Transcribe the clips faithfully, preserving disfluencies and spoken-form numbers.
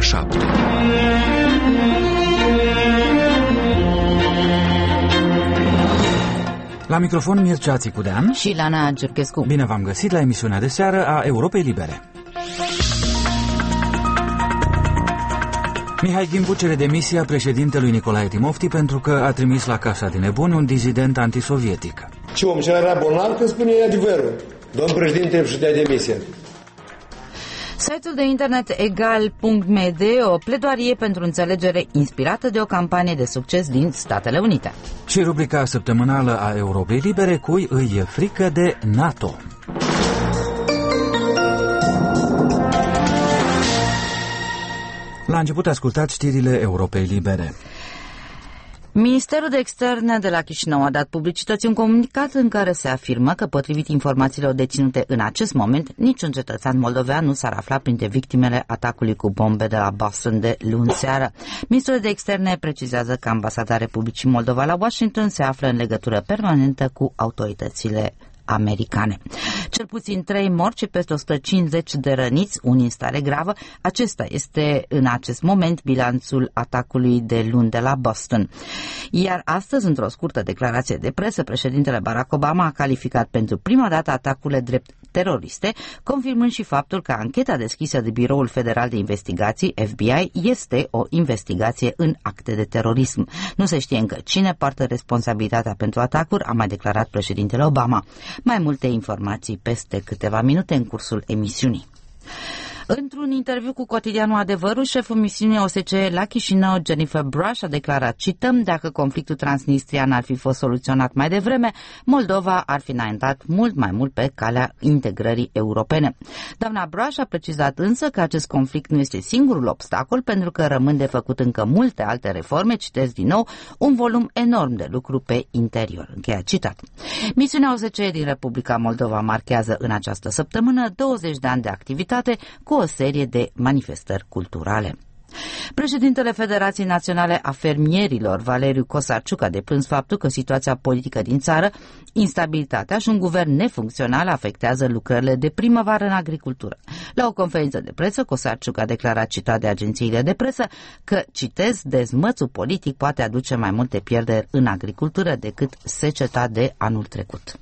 șapte. La microfon Mircea Țicudean și Lana Gerchescu. Bine v-am găsit la emisiunea de seară a Europei Libere. Mihai Ghimbu cere demisia președintelui Nicolae Timofti pentru că a trimis la Casa din Nebuni un dizident antisovietic. Ce om, cel era bolnav că spune adevărul. Domnul președinte își dea demisia. Site-ul de internet egal punct m d, o pledoarie pentru înțelegere inspirată de o campanie de succes din Statele Unite. Și rubrica săptămânală a Europei Libere, cui îi e frică de NATO. La început ascultați știrile Europei Libere. Ministerul de Externe de la Chișinău a dat publicității un comunicat în care se afirmă că, potrivit informațiilor deținute în acest moment, niciun cetățean moldovean nu s-ar afla printre victimele atacului cu bombe de la Boston de luni seară. Ministrul de Externe precizează că Ambasada Republicii Moldova la Washington se află în legătură permanentă cu autoritățile americane. Cel puțin trei morți și peste o sută cincizeci de răniți, unii în stare gravă. Acesta este în acest moment bilanțul atacului de luni de la Boston. Iar astăzi, într-o scurtă declarație de presă, președintele Barack Obama a calificat pentru prima dată atacurile drept teroriste, confirmând și faptul că ancheta deschisă de Biroul Federal de Investigații, F B I, este o investigație în acte de terorism. Nu se știe încă cine poartă responsabilitatea pentru atacuri, a mai declarat președintele Obama. Mai multe informații peste câteva minute în cursul emisiunii. Într-un interviu cu cotidianul Adevărul, șeful misiunii O S C E la Chișinău, Jennifer Brush, a declarat, cităm, dacă conflictul transnistrian ar fi fost soluționat mai devreme, Moldova ar fi înaintat mult mai mult pe calea integrării europene. Doamna Brush a precizat însă că acest conflict nu este singurul obstacol, pentru că rămân de făcut încă multe alte reforme, citesc din nou, un volum enorm de lucru pe interior. Încheia citat. Misiunea O S C E din Republica Moldova marchează în această săptămână douăzeci de ani de activitate cu o serie de manifestări culturale. Președintele Federației Naționale a Fermierilor, Valeriu Cosarciuc, a deplâns faptul că situația politică din țară, instabilitatea și un guvern nefuncțional afectează lucrările de primăvară în agricultură. La o conferință de presă, Cosarciuc a declarat, citat de agențiile de presă, că, citez, dezmățul politic poate aduce mai multe pierderi în agricultură decât seceta de anul trecut.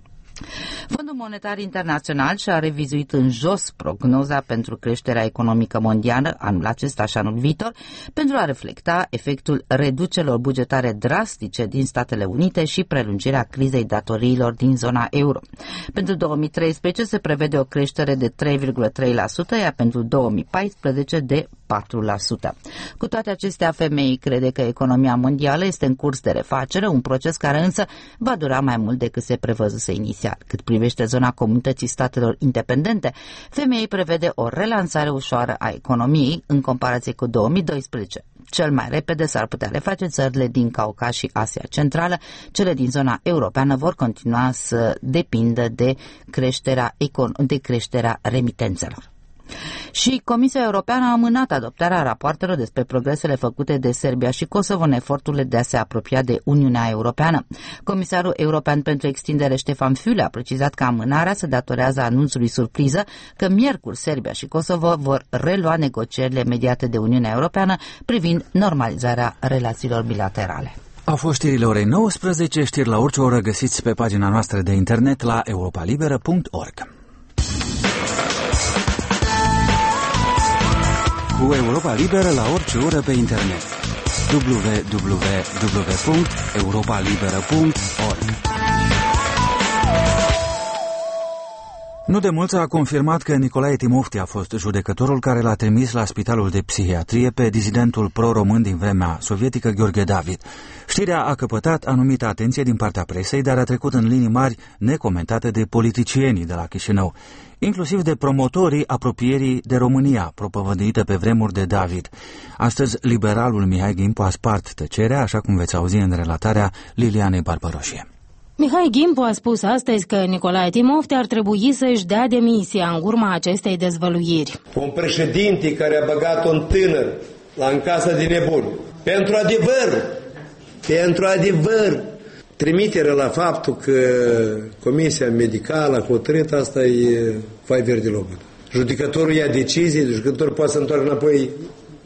Fondul Monetar Internațional și-a revizuit în jos prognoza pentru creșterea economică mondială anul acesta și anul viitor pentru a reflecta efectul reducerilor bugetare drastice din Statele Unite și prelungirea crizei datoriilor din zona euro. Pentru două mii treisprezece se prevede o creștere de trei virgulă trei la sută, iar pentru două mii paisprezece de patru la sută. Cu toate acestea, F M I crede că economia mondială este în curs de refacere, un proces care însă va dura mai mult decât se prevăzuse inițial. Cât privește zona Comunității Statelor Independente, F M I prevede o relansare ușoară a economiei în comparație cu două mii doisprezece. Cel mai repede s-ar putea reface țările din Caucaz și Asia Centrală. Cele din zona europeană vor continua să depindă de creșterea, econ- de creșterea remitențelor. Și Comisia Europeană a amânat adoptarea rapoartelor despre progresele făcute de Serbia și Kosovo în eforturile de a se apropia de Uniunea Europeană. Comisarul European pentru Extindere Ștefan Füle a precizat că amânarea se datorează anunțului surpriză că miercuri Serbia și Kosovo vor relua negocierile mediate de Uniunea Europeană privind normalizarea relațiilor bilaterale. Au fost știrile orei nouăsprezece, știri la orice oră găsiți pe pagina noastră de internet la europa liberă punct org. Cu Europa Liberă la orice oră pe internet. w w w punct europa liberă punct org. Nu de mult a confirmat că Nicolae Timofti a fost judecătorul care l-a trimis la Spitalul de Psihiatrie pe dizidentul pro-român din vremea sovietică Gheorghe David. Știrea a căpătat anumită atenție din partea presei, dar a trecut în linii mari necomentate de politicienii de la Chișinău, inclusiv de promotorii apropierii de România, propovăduită pe vremuri de David. Astăzi, liberalul Mihai Ghimbu a spart tăcerea, așa cum veți auzi în relatarea Lilianei Barbaroșie. Mihai Ghimbu a spus astăzi că Nicolae Timofti ar trebui să-și dea demisia în urma acestei dezvăluiri. Un președinte care a băgat un tânăr la în casa de nebuni. Pentru adevăr, pentru adevăr, trimitere la faptul că Comisia Medicală a hotărât, asta e fai verde lobă. Judecătorul ia decizie, judecătorul poate să întoarcă înapoi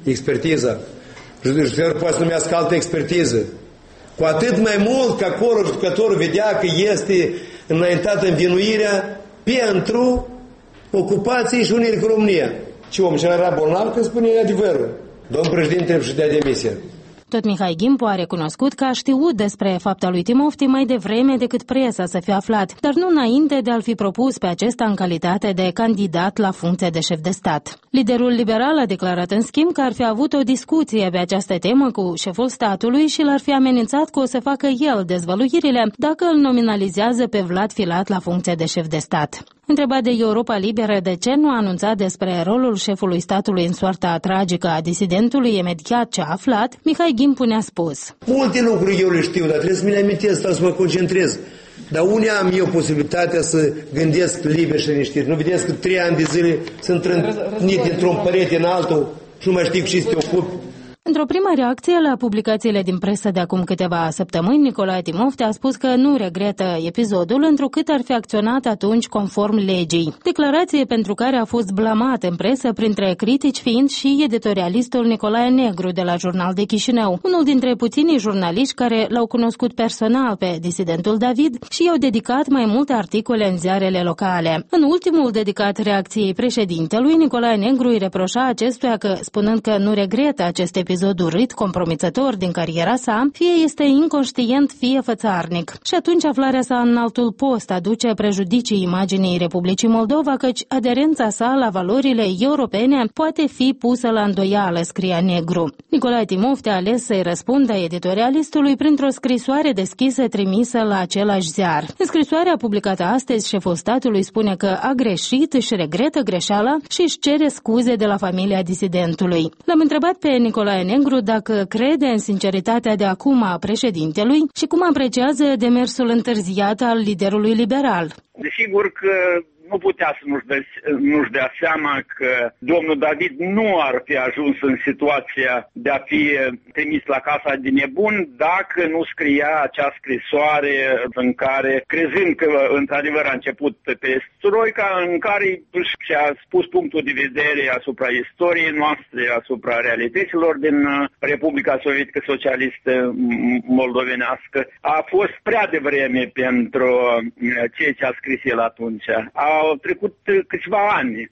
expertiza. Judecătorul poate să numească altă expertiză. Cu atât mai mult că acolo judecătorul vedea că este înaintată învinuirea pentru ocupație și unire cu România. Ce om și era bolnav când spune adevărul. Domnul președinte trebuie să dea demisia. Tot Mihai Gimpu a recunoscut că a știut despre fapta lui Timofti mai devreme decât presa să fi aflat, dar nu înainte de a-l fi propus pe acesta în calitate de candidat la funcție de șef de stat. Liderul liberal a declarat în schimb că ar fi avut o discuție pe această temă cu șeful statului și l-ar fi amenințat că o să facă el dezvăluirile dacă îl nominalizează pe Vlad Filat la funcție de șef de stat. Întrebat de Europa Liberă de ce nu a anunțat despre rolul șefului statului în soarta tragică a disidentului imediat ce a aflat, Mihai Gimpu ne-a spus: multe lucruri eu le știu, dar trebuie să mi le amintesc sau să mă concentrez. Dar unde am eu posibilitatea să gândesc liber și liniștit? Nu vedeți că trei ani de zile sunt trânit dintr-un părete în altul și nu mai știi cu ce să te ocupi? Într-o primă reacție la publicațiile din presă de acum câteva săptămâni, Nicolae Timofti a spus că nu regretă episodul, întrucât ar fi acționat atunci conform legii. Declarație pentru care a fost blamat în presă, printre critici fiind și editorialistul Nicolae Negru de la Jurnal de Chișinău, unul dintre puținii jurnaliști care l-au cunoscut personal pe disidentul David și i-au dedicat mai multe articole în ziarele locale. În ultimul dedicat reacției președintelui, Nicolae Negru îi reproșa acestuia că, spunând că nu regretă acest episod urât, compromițător din cariera sa, fie este inconștient, fie fățarnic. Și atunci aflarea sa în altul post aduce prejudicii imaginii Republicii Moldova, căci aderența sa la valorile europene poate fi pusă la îndoială, scria Negru. Nicolae Timofti a ales să-i răspundă editorialistului printr-o scrisoare deschisă trimisă la același ziar. În scrisoarea publicată astăzi, șeful statului spune că a greșit, își regretă greșeala și își cere scuze de la familia disidentului. L-am întrebat pe Nicolae Negru dacă crede în sinceritatea de acum a președintelui și cum apreciază demersul întârziat al liderului liberal. Desigur că nu putea să nu-și dea, nu-și dea seama că domnul David nu ar fi ajuns în situația de a fi trimis la casa de nebun dacă nu scria acea scrisoare în care, crezând că într-adevăr a început perestroica, în care și-a spus punctul de vedere asupra istoriei noastre, asupra realităților din Republica Sovietică Socialistă Moldovenească, a fost prea devreme pentru ceea ce a scris el atunci. Au trecut câțiva ani,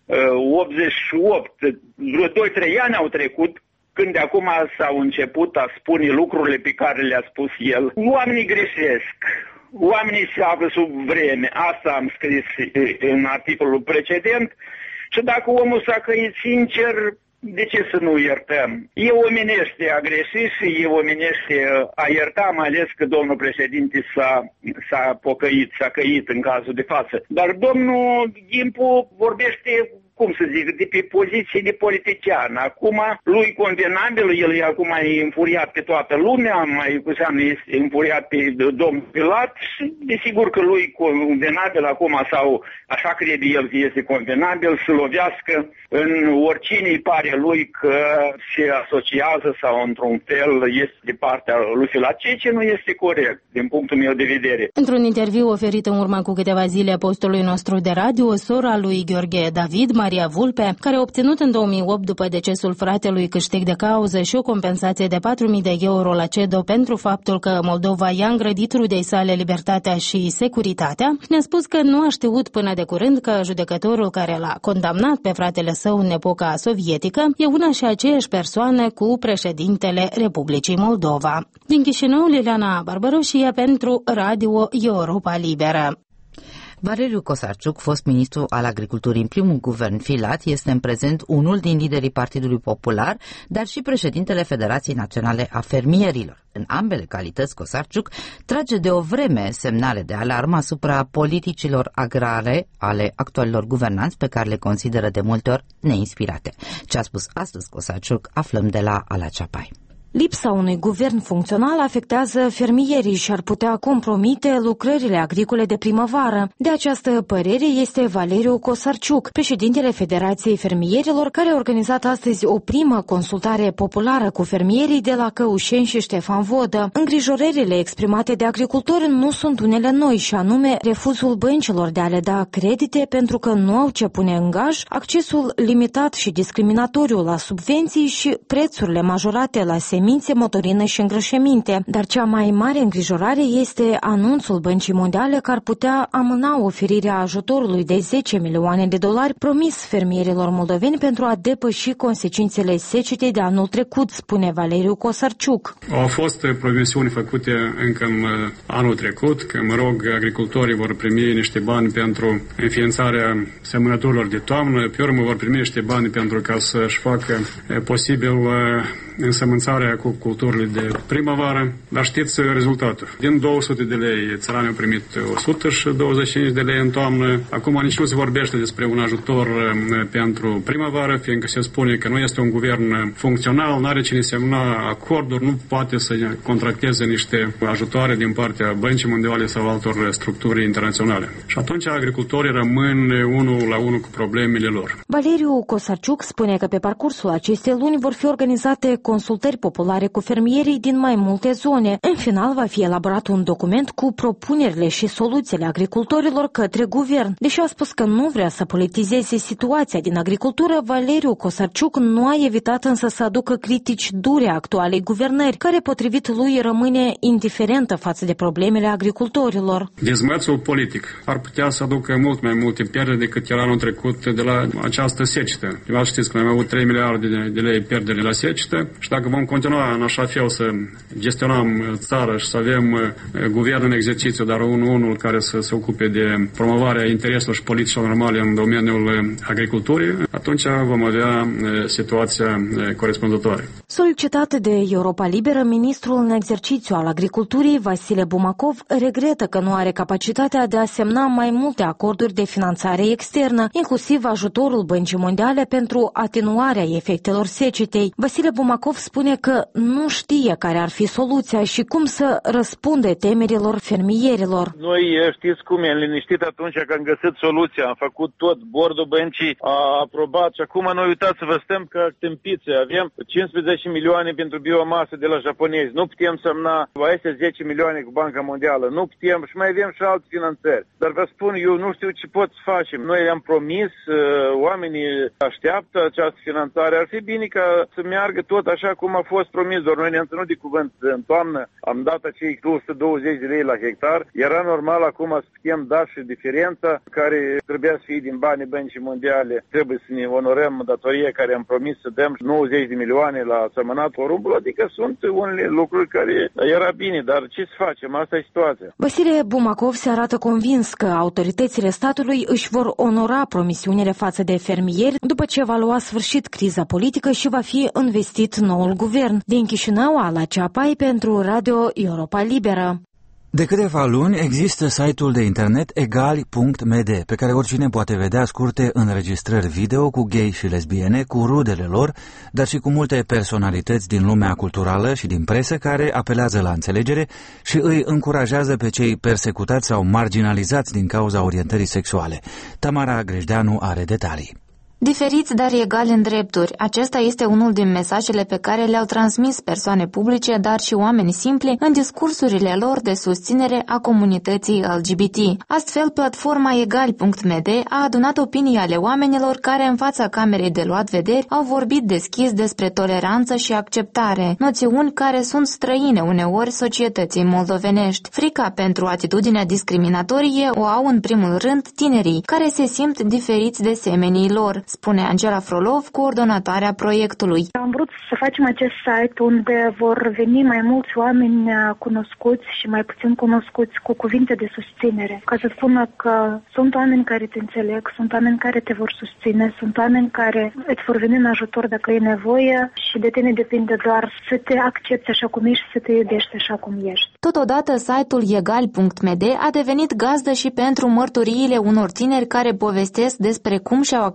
optzeci și opt, vreo doi trei ani au trecut, când de acum s-au început a spune lucrurile pe care le-a spus el. Oamenii greșesc, oamenii se află sub vreme, asta am scris în articolul precedent și dacă omul s-a căit sincer, de ce să nu iertăm? E omenește a greșit și e omenește a ierta, mai ales că domnul președinte s-a, s-a pocăit, s-a căit în cazul de față. Dar domnul Gimpu vorbește, cum să zic, de pe poziție de politician. Acum, lui convenabil, el e acum e înfuriat pe toată lumea, mai cu seamă este înfuriat pe domnul Filat și desigur că lui convenabil acum, sau așa crede el că este convenabil, să lovească în oricine îi pare lui că se asociază sau într-un fel este de partea lui Filat, ceea ce nu este corect, din punctul meu de vedere. Într-un interviu oferit în urmă cu câteva zile postului nostru de radio, sora lui Gheorghe David, Maria Vulpe, care a obținut în două mii opt după decesul fratelui câștig de cauză și o compensație de patru mii de euro la C E D O pentru faptul că Moldova i-a îngrădit rudei sale libertatea și securitatea, ne-a spus că nu a știut până de curând că judecătorul care l-a condamnat pe fratele său în epoca sovietică e una și aceeași persoană cu președintele Republicii Moldova. Din Chișinău, Liliana Barbaroșie pentru Radio Europa Liberă. Valeriu Cosarciuc, fost ministru al agriculturii în primul guvern Filat, este în prezent unul din liderii Partidului Popular, dar și președintele Federației Naționale a Fermierilor. În ambele calități, Cosarciuc trage de o vreme semnale de alarmă asupra politicilor agrare ale actualilor guvernanți, pe care le consideră de multe ori neinspirate. Ce a spus astăzi Cosarciuc aflăm de la Ala Ceapai. Lipsa unui guvern funcțional afectează fermierii și ar putea compromite lucrările agricole de primăvară. De această părere este Valeriu Cosarciuc, președintele Federației Fermierilor, care a organizat astăzi o primă consultare populară cu fermierii de la Căușeni și Ștefan Vodă. Îngrijorările exprimate de agricultori nu sunt unele noi, și anume refuzul băncilor de a le da credite pentru că nu au ce pune în gaj, accesul limitat și discriminatoriu la subvenții și prețurile majorate la semințe, motorină și îngrășăminte. Dar cea mai mare îngrijorare este anunțul Băncii Mondiale că ar putea amâna oferirea ajutorului de zece milioane de dolari promis fermierilor moldoveni pentru a depăși consecințele secetei de anul trecut, spune Valeriu Cosarciuc. Au fost promisiuni făcute încă în anul trecut, că, mă rog, agricultorii vor primi niște bani pentru înființarea semănăturilor de toamnă, pe urmă vor primi niște bani pentru ca să-și facă posibil însămânțarea cu culturile de primăvară, dar știți rezultatul. Din două sute de lei, țăranii au primit o sută douăzeci și cinci de lei în toamnă. Acum nici nu se vorbește despre un ajutor pentru primăvară, fiindcă se spune că nu este un guvern funcțional, nu are cine semna acorduri, nu poate să contracteze niște ajutoare din partea Băncii Mondiale sau altor structuri internaționale. Și atunci agricultorii rămân unul la unul cu problemele lor. Valeriu Cosarciuc spune că pe parcursul acestei luni vor fi organizate consultări populare cu fermierii din mai multe zone. În final va fi elaborat un document cu propunerile și soluțiile agricultorilor către guvern. Deși a spus că nu vrea să politizeze situația din agricultură, Valeriu Cosarciuc nu a evitat însă să aducă critici dure actualei guvernări, care potrivit lui rămâne indiferentă față de problemele agricultorilor. Dezmățul politic ar putea să aducă mult mai multe pierderi decât era anul trecut de la această secetă. Vă știți că am avut trei miliarde de lei pierderi la secetă. Și dacă vom continua în așa fel să gestionăm țara și să avem guvern în exercițiu, dar unul, unul care să se ocupe de promovarea intereselor și politicilor normale în domeniul agriculturii, atunci vom avea situația corespunzătoare. Solicitat de Europa Liberă, ministrul în exercițiu al agriculturii, Vasile Bumacov, regretă că nu are capacitatea de a semna mai multe acorduri de finanțare externă, inclusiv ajutorul Băncii Mondiale pentru atenuarea efectelor secetei. Vasile Bumacov spune că nu știe care ar fi soluția și cum să răspunde temerilor fermierilor. Noi știți cum e liniștit atunci că am găsit soluția, am făcut tot, bordul băncii a aprobat și acum noi uitați-vă, stăm ca tâmpițe, avem cincisprezece milioane pentru biomasă de la japonezi, nu putem semna este zece milioane cu Banca Mondială, nu putem și mai avem și alte finanțări. Dar vă spun, eu nu știu ce pot să facem. Noi am promis, oamenii așteaptă această finanțare, ar fi bine ca să meargă tot așa cum a fost promis, doar noi ne-am ținut de cuvânt. În toamnă am dat acei două sute douăzeci de lei la hectar. Era normal acum să putem da și diferența care trebuia să fie din banii Băncii Mondiale. Trebuie să ne onorăm datoria care am promis să dăm nouăzeci de milioane la sămănat porumbul, adică sunt unele lucruri care era bine, dar ce să facem? Asta e situația. Vasile Bumacov se arată convins că autoritățile statului își vor onora promisiunile față de fermieri după ce va lua sfârșit criza politică și va fi investit noul guvern. Din Chișinău, Ala Ceapai pentru Radio Europa Liberă. De câteva luni există site-ul de internet egali punct m d, pe care oricine poate vedea scurte înregistrări video cu gay și lesbiene, cu rudele lor, dar și cu multe personalități din lumea culturală și din presă care apelează la înțelegere și îi încurajează pe cei persecutați sau marginalizați din cauza orientării sexuale. Tamara Grejdeanu are detalii. Diferiți, dar egali în drepturi. Acesta este unul din mesajele pe care le-au transmis persoane publice, dar și oameni simpli, în discursurile lor de susținere a comunității L G B T. Astfel, platforma egali punct m d a adunat opinii ale oamenilor care, în fața camerei de luat vederi, au vorbit deschis despre toleranță și acceptare, noțiuni care sunt străine uneori societății moldovenești. Frica pentru atitudinea discriminatorie o au în primul rând tinerii, care se simt diferiți de semenii lor, spune Angela Frolov, coordonatoarea proiectului. Am vrut să facem acest site unde vor veni mai mulți oameni cunoscuți și mai puțin cunoscuți cu cuvinte de susținere, ca să spună că sunt oameni care te înțeleg, sunt oameni care te vor susține, sunt oameni care îți vor veni în ajutor dacă e nevoie și de tine depinde doar să te accepti așa cum ești și să te iubești așa cum ești. Totodată, site-ul egali punct m d a devenit gazdă și pentru mărturiile unor tineri care povestesc despre cum și-au acceptat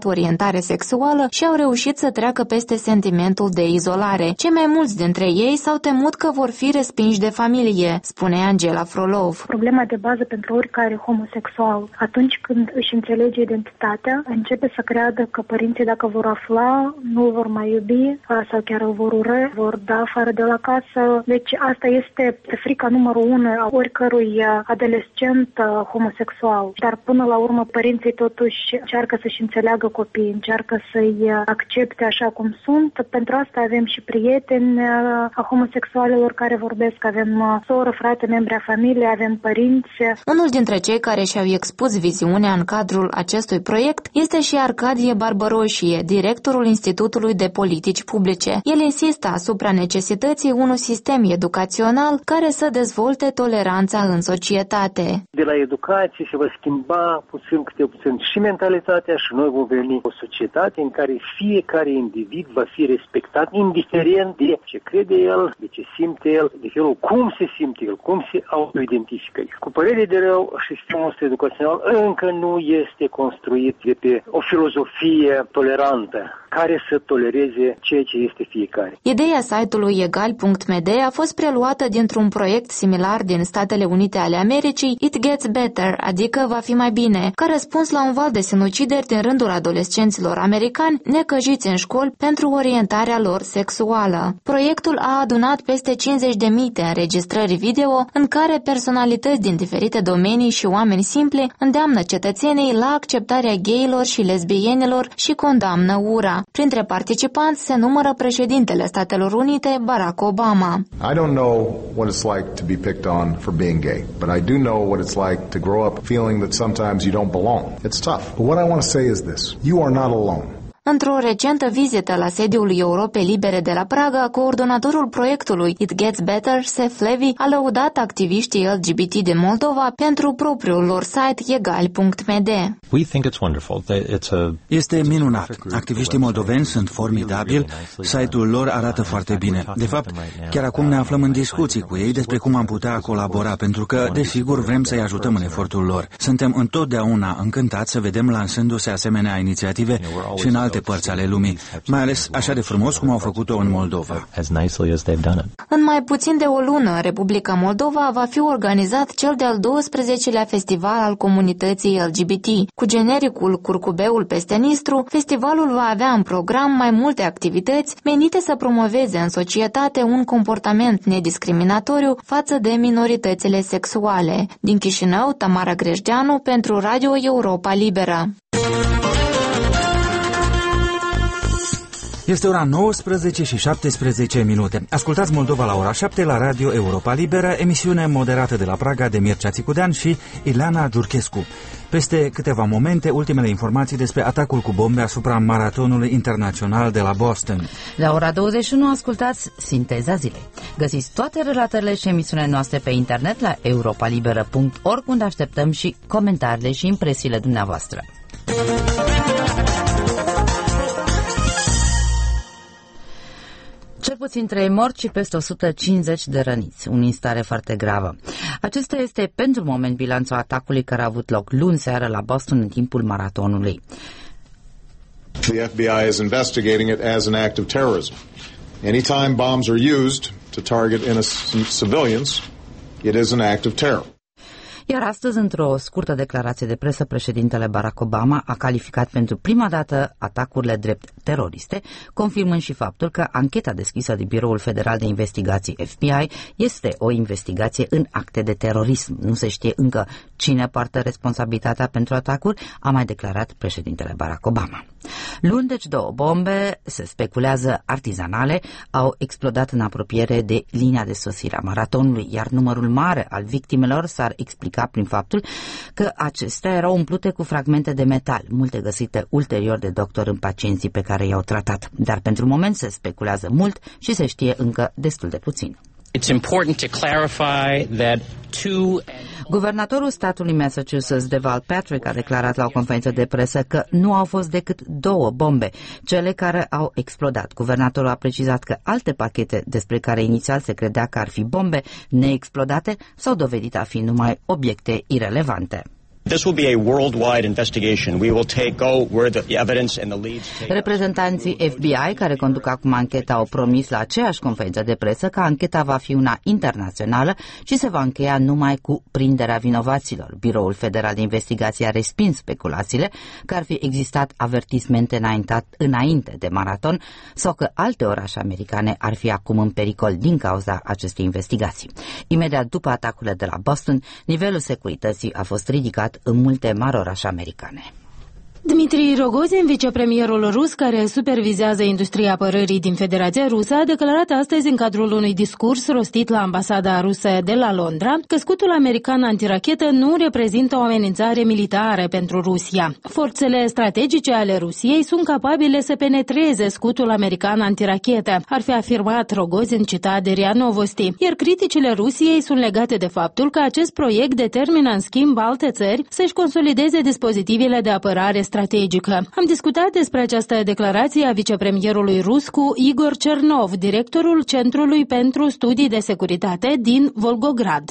schimbat orientare sexuală și au reușit să treacă peste sentimentul de izolare. Cei mai mulți dintre ei s-au temut că vor fi respinși de familie, spune Angela Frolov. Problema de bază pentru oricare homosexual, atunci când își înțelege identitatea, începe să creadă că părinții, dacă vor afla, nu îl vor mai iubi sau chiar îl vor urâ, vor da afară de la casă. Deci asta este frica numărul unu a oricărui adolescent homosexual. Dar până la urmă părinții totuși încearcă să-și înțeleagă copiii, încearcă să-i accepte așa cum sunt. Pentru asta avem și prieteni a homosexualilor care vorbesc, avem soră, frate, membri a familiei, avem părinți. Unul dintre cei care și-au expus viziunea în cadrul acestui proiect este și Arcadie Barbăroșie, directorul Institutului de Politici Publice. El insistă asupra necesității unui sistem educațional care să dezvolte toleranța în societate. De la educație se va schimba puțin câte puțin și mentalitatea și noi vom veni o societate în care fiecare individ va fi respectat, indiferent de ce crede el, de ce simte el, de felul cum se simte el, cum se autoidentifică. Cu părere de rău, sistemul nostru educațional încă nu este construit de pe o filozofie tolerantă care să tolereze ceea ce este fiecare. Ideea site-ului egal punct m d a fost preluată dintr-un proiect similar din Statele Unite ale Americii, It Gets Better, adică va fi mai bine, ca răspuns la un val de sinucideri din rândul adolescenților americani necăjiți în școli pentru orientarea lor sexuală. Proiectul a adunat peste cincizeci de mii de înregistrări video în care personalități din diferite domenii și oameni simpli îndeamnă cetățenii la acceptarea gayilor și lesbienilor și condamnă ura. Printre participanți se numără președintele Statelor Unite, Barack Obama. I don't know what it's like to be picked on for being gay, but I do know what it's like to grow up feeling that sometimes you don't belong. It's tough. But what I want to say is this: you are not alone. Într-o recentă vizită la sediul Europei Libere de la Praga, coordonatorul proiectului It Gets Better, Seth Levy, a lăudat activiștii L G B T din Moldova pentru propriul lor site egal punct m d. Este minunat. Activiștii moldoveni sunt formidabili, site-ul lor arată foarte bine. De fapt, chiar acum ne aflăm în discuții cu ei despre cum am putea colabora, pentru că, desigur, vrem să-i ajutăm în efortul lor. Suntem întotdeauna încântați să vedem lansându-se asemenea inițiative și în alte părți ale lumii, mai ales așa de frumos cum au făcut-o în Moldova. În mai puțin de o lună, în Republica Moldova va fi organizat cel de-al douăsprezecelea festival al comunității L G B T. Cu genericul Curcubeul peste Nistru, festivalul va avea în program mai multe activități menite să promoveze în societate un comportament nediscriminatoriu față de minoritățile sexuale. Din Chișinău, Tamara Grejdeanu pentru Radio Europa Liberă. Este ora nouăsprezece și șaptesprezece minute. Ascultați Moldova la ora șapte la Radio Europa Liberă, emisiune moderată de la Praga de Mircea Țicudean și Ileana Giurchescu. Peste câteva momente, ultimele informații despre atacul cu bombe asupra maratonului internațional de la Boston. La ora douăzeci și unu ascultați Sinteza Zilei. Găsiți toate relatările și emisiunile noastre pe internet la europalibera punct org, unde așteptăm și comentariile și impresiile dumneavoastră. Cel puțin trei morți și peste o sută cincizeci de răniți, unii în stare foarte gravă. Acesta este pentru moment bilanțul atacului care a avut loc luni seară la Boston în timpul maratonului. The F B I is investigating it as an act of terrorism. Anytime bombs are used to target innocent civilians, it is an act of terror. Iar astăzi, într-o scurtă declarație de presă, președintele Barack Obama a calificat pentru prima dată atacurile drept teroriste, confirmând și faptul că ancheta deschisă de Biroul Federal de Investigații F B I este o investigație în acte de terorism. Nu se știe încă cine poartă responsabilitatea pentru atacuri, a mai declarat președintele Barack Obama. Luni, deci, două bombe, se speculează artizanale, au explodat în apropiere de linia de sosire a maratonului, iar numărul mare al victimelor s-ar explica prin faptul că acestea erau umplute cu fragmente de metal, multe găsite ulterior de doctor în pacienții pe care i-au tratat. Dar pentru moment se speculează mult și se știe încă destul de puțin. It's important to clarify that two... Guvernatorul statului Massachusetts, Deval Patrick, a declarat la o conferință de presă că nu au fost decât două bombe, cele care au explodat. Guvernatorul a precizat că alte pachete despre care inițial se credea că ar fi bombe neexplodate s-au dovedit a fi numai obiecte irelevante. This will be a worldwide investigation. We will take go where the evidence and the leads take. Reprezentanții F B I care conduc acum ancheta au promis la aceeași conferință de presă că ancheta va fi una internațională și se va încheia numai cu prinderea vinovaților. Biroul Federal de Investigație a respins speculațiile că ar fi existat avertismente înaintat înainte de maraton sau că alte orașe americane ar fi acum în pericol din cauza acestei investigații. Imediat după atacurile de la Boston, nivelul securității a fost ridicat în multe mari orașe americane. Dmitri Rogozin, vicepremierul rus care supervizează industria apărării din Federația Rusă, a declarat astăzi în cadrul unui discurs rostit la ambasada rusă de la Londra că scutul american antirachetă nu reprezintă o amenințare militară pentru Rusia. Forțele strategice ale Rusiei sunt capabile să penetreze scutul american antirachetă, ar fi afirmat Rogozin, citat de R I A Novosti, iar criticile Rusiei sunt legate de faptul că acest proiect determină în schimb alte țări să-și consolideze dispozitivele de apărare strategică. Am discutat despre această declarație a vicepremierului rus cu Igor Chernov, directorul Centrului pentru Studii de Securitate din Volgograd.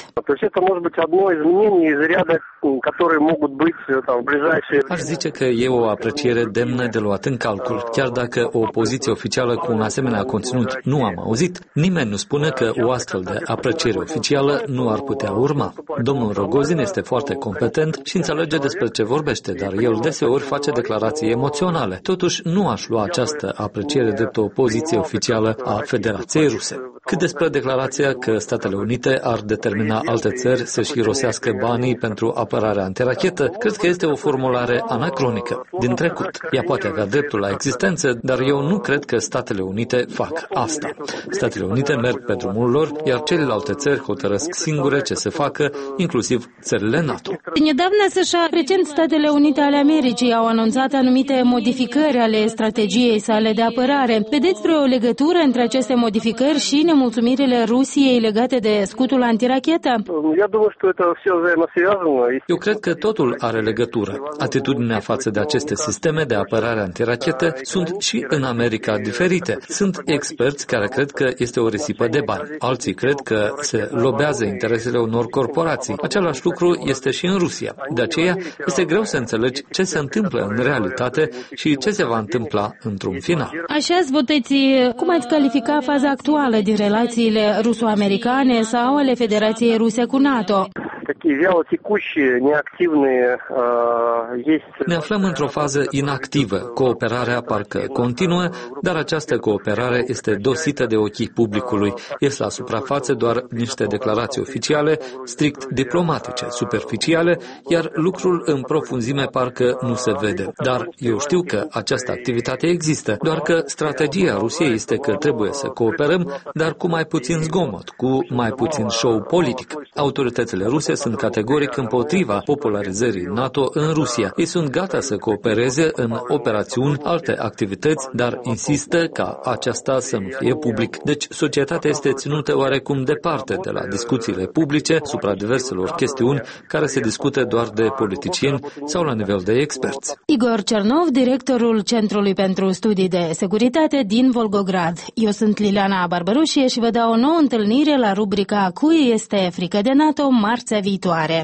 Aș zice că e o apreciere demnă de luat în calcul. Chiar dacă o poziție oficială cu un asemenea conținut nu am auzit, nimeni nu spune că o astfel de apreciere oficială nu ar putea urma. Domnul Rogozin este foarte competent și înțelege despre ce vorbește, dar el deseori face declarații emoționale. Totuși, nu aș lua această apreciere drept o poziție oficială a Federației Ruse. Cât despre declarația că Statele Unite ar determina alte țări să-și irosească banii pentru apărarea antirachetă, cred că este o formulare anacronică, din trecut. Ea poate avea dreptul la existență, dar eu nu cred că Statele Unite fac asta. Statele Unite merg pe drumul lor, iar celelalte țări hotărăsc singure ce să facă, inclusiv țările NATO. Недавно США, recent Statele Unite ale Americii au anunțat anumite modificări ale strategiei sale de apărare. Vedeți vreo legătură între aceste modificări și nemulțumirile Rusiei legate de scutul antirachetă? Eu cred că totul are legătură. Atitudinea față de aceste sisteme de apărare antirachetă sunt și în America diferite. Sunt experți care cred că este o risipă de bani. Alții cred că se lobează interesele unor corporații. Același lucru este și în Rusia. De aceea este greu să înțelegi ce se întâmplă în realitate și ce se va întâmpla într-un final. Așa zvoteți, cum ați califica faza actuală din relațiile ruso-americane sau ale Federației Ruse cu NATO? Ne aflăm într-o fază inactivă. Cooperarea parcă continuă, dar această cooperare este dosită de ochii publicului. Ies la suprafață doar niște declarații oficiale, strict diplomatice, superficiale, iar lucrul în profunzime parcă nu se vede. Dar eu știu că această activitate există, doar că strategia Rusiei este că trebuie să cooperăm, dar cu mai puțin zgomot, cu mai puțin show politic. Autoritățile ruse sunt categoric împotriva popularizării NATO în Rusia. Ei sunt gata să coopereze în operațiuni, alte activități, dar insistă ca aceasta să nu fie public. Deci societatea este ținută oarecum departe de la discuțiile publice supra diverselor chestiuni care se discută doar de politicieni sau la nivel de experți. Igor Chernov, directorul Centrului pentru Studii de Securitate din Volgograd. Eu sunt Liliana Barbarușie și vă dau o nouă întâlnire la rubrica Cui este frică de NATO marțea viitoare.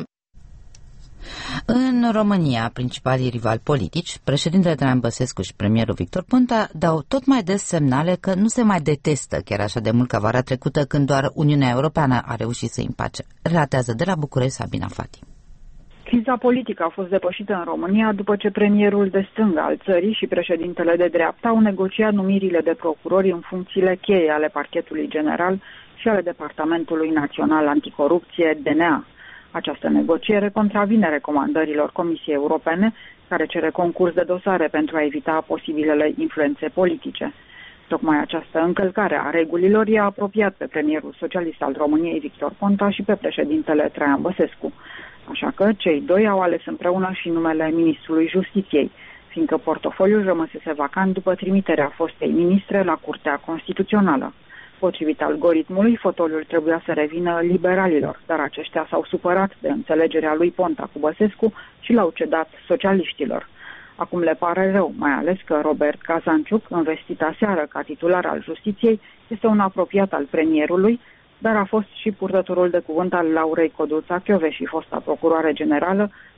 În România, principalii rivali politici, președintele Traian Băsescu și premierul Victor Ponta, dau tot mai des semnale că nu se mai detestă chiar așa de mult ca vara trecută, când doar Uniunea Europeană a reușit să-i împace. Relatează de la București Sabina Fati. Criza politică a fost depășită în România după ce premierul de stânga al țării și președintele de dreapta au negociat numirile de procurori în funcțiile cheie ale Parchetului General și ale Departamentului Național Anticorupție, D N A. Această negociere contravine recomandărilor Comisiei Europene, care cere concurs de dosare pentru a evita posibilele influențe politice. Tocmai această încălcare a regulilor i-a apropiat pe premierul socialist al României, Victor Ponta, și pe președintele Traian Băsescu. Așa că cei doi au ales împreună și numele ministrului Justiției, fiindcă portofoliul rămăsese vacant după trimiterea fostei ministre la Curtea Constituțională. Potrivit algoritmului, fotoliul trebuia să revină liberalilor, dar aceștia s-au supărat de înțelegerea lui Ponta cu Băsescu și l-au cedat socialiștilor. Acum le pare rău, mai ales că Robert Cazanciuc, învestit aseară ca titular al Justiției, este un apropiat al premierului, dar a fost și purtătorul de cuvânt al Laurei Codruța Kövesi, fosta procuroare generală,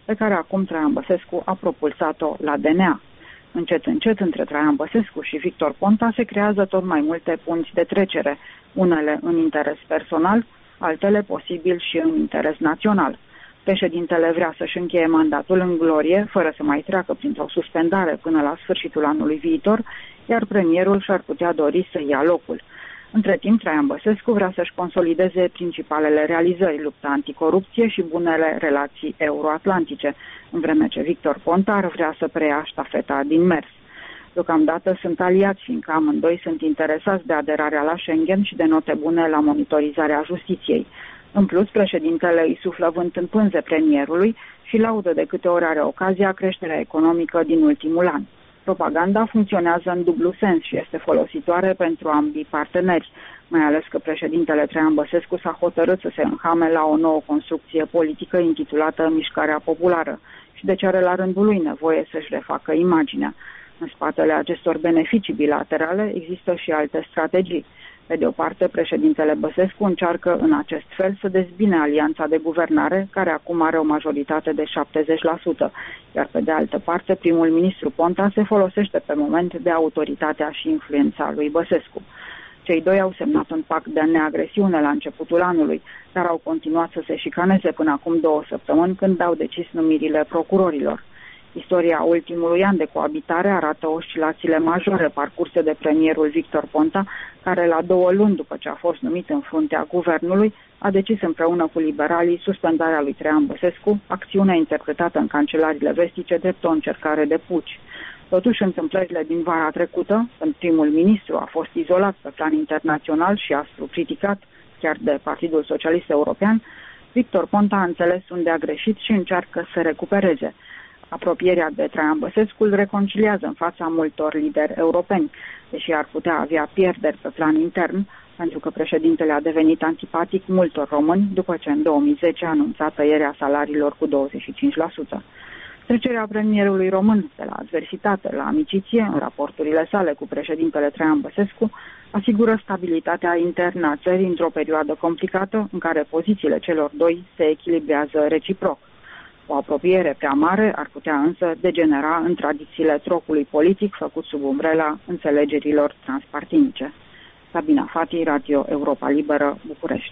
pe care acum Traian Băsescu a propulsat-o la D N A. Încet, încet, între Traian Băsescu și Victor Ponta se creează tot mai multe punți de trecere, unele în interes personal, altele posibil și în interes național. Președintele vrea să-și încheie mandatul în glorie, fără să mai treacă printr-o suspendare până la sfârșitul anului viitor, iar premierul și-ar putea dori să ia locul. Între timp, Traian Băsescu vrea să-și consolideze principalele realizări, lupta anticorupție și bunele relații euroatlantice, în vreme ce Victor Ponta ar vrea să preia ștafeta din mers. Deocamdată sunt aliați, fiindcă amândoi sunt interesați de aderarea la Schengen și de note bune la monitorizarea justiției. În plus, președintele îi suflă vânt în pânze premierului și laudă de câte ori are ocazia creșterea economică din ultimul an. Propaganda funcționează în dublu sens și este folositoare pentru ambii parteneri, mai ales că președintele Traian Băsescu s-a hotărât să se înhame la o nouă construcție politică intitulată Mișcarea Populară și deci are la rândul lui nevoie să-și refacă imaginea. În spatele acestor beneficii bilaterale există și alte strategii. Pe de o parte, președintele Băsescu încearcă în acest fel să dezbine alianța de guvernare, care acum are o majoritate de șaptezeci la sută, iar pe de altă parte, primul ministru Ponta se folosește pe moment de autoritatea și influența lui Băsescu. Cei doi au semnat un pact de neagresiune la începutul anului, dar au continuat să se șicaneze până acum două săptămâni, când au decis numirile procurorilor. Istoria ultimului an de coabitare arată oscilațiile majore parcurse de premierul Victor Ponta, care la două luni după ce a fost numit în fruntea guvernului, a decis împreună cu liberalii suspendarea lui Traian Băsescu, acțiunea interpretată în cancelariile vestice drept o încercare de puci. Totuși, întâmplările din vara trecută, când primul ministru a fost izolat pe plan internațional și aspru criticat, chiar de Partidul Socialist European, Victor Ponta a înțeles unde a greșit și încearcă să recupereze. Apropierea de Traian Băsescu îl reconciliază în fața multor lideri europeni, deși ar putea avea pierderi pe plan intern, pentru că președintele a devenit antipatic multor români după ce în două mii zece a anunțat tăierea salariilor cu douăzeci și cinci la sută. Trecerea premierului român de la adversitate la amiciție în raporturile sale cu președintele Traian Băsescu asigură stabilitatea internă a țării într-o perioadă complicată în care pozițiile celor doi se echilibrează reciproc. O apropiere prea mare ar putea însă degenera în tradițiile trocului politic făcut sub umbrela înțelegerilor transpartinice. Sabina Fati, Radio Europa Liberă, București.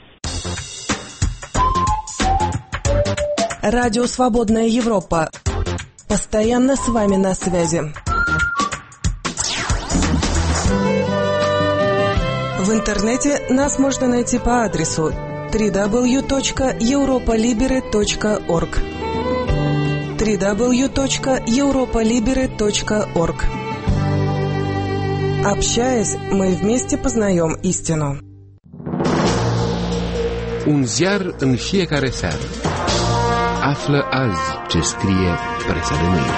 Радио «Свободная Европа». Постоянно с вами на связи. В интернете нас можно найти по адресу дабл ю дабл ю дабл ю точка европа либере точка орг. дабл ю дабл ю дабл ю точка европа либере точка орг. Общаясь, мы вместе познаем истину. Un ziar în fiecare seară. Află azi ce scrie presa de mâine.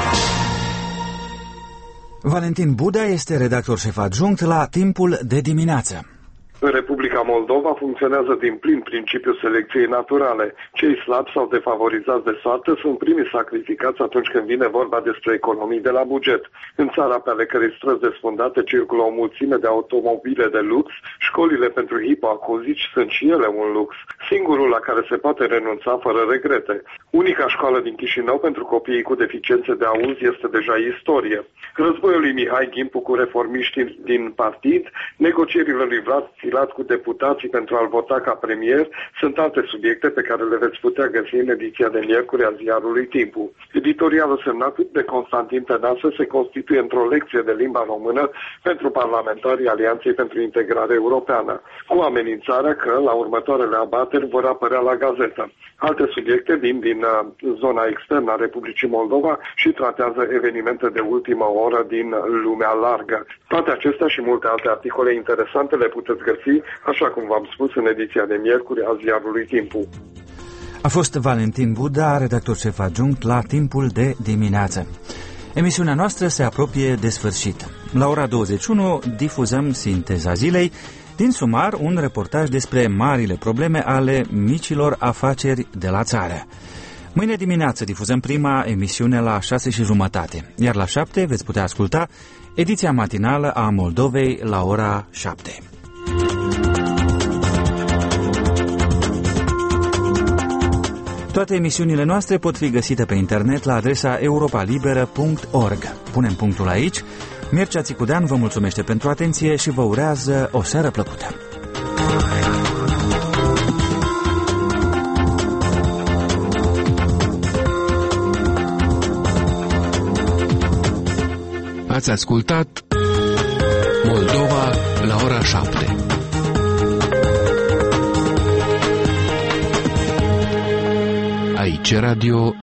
Valentin Buda este redactor șef adjunct la Timpul de dimineață. În Republica Moldova funcționează din plin principiul selecției naturale. Cei slabi sau defavorizați de soartă sunt primii sacrificați atunci când vine vorba despre economii de la buget. În țara pe ale cărei străzi desfundate circulă o mulțime de automobile de lux, școlile pentru hipoacuzici sunt și ele un lux, singurul la care se poate renunța fără regrete. Unica școală din Chișinău pentru copiii cu deficiențe de auz este deja istorie. Războiul lui Mihai Gimpu cu reformiștii din partid, negocierile lui Vlad Filat cu deputații pentru a-l vota ca premier, sunt alte subiecte pe care le veți putea găsi în ediția de miercuri a ziarului Timpul. Editorialul semnat de Constantin Tănase se constituie într-o lecție de limba română pentru parlamentarii Alianței pentru Integrare Europeană, cu amenințarea că la următoarele abateri vor apărea la gazetă. Alte subiecte vin din uh, zona externă a Republicii Moldova și tratează evenimente de ultimă oră din lumea largă. Toate acestea și multe alte articole interesante le puteți găsi, așa cum v-am spus, în ediția de miercuri a ziarului Timpul. A fost Valentin Buda, redactor șef adjunct la Timpul de dimineață. Emisiunea noastră se apropie de sfârșit. La ora douăzeci și unu difuzăm Sinteza zilei, din sumar un reportaj despre marile probleme ale micilor afaceri de la țară. Mâine dimineață difuzăm prima emisiune la șase și jumătate, iar la șapte veți putea asculta ediția matinală a Moldovei la ora șapte. Toate emisiunile noastre pot fi găsite pe internet la adresa europa liberă punct org. Punem punctul aici. Mircea Țicudean vă mulțumește pentru atenție și vă urează o seară plăcută. Ați ascultat Moldova la ora șapte. Aici Radio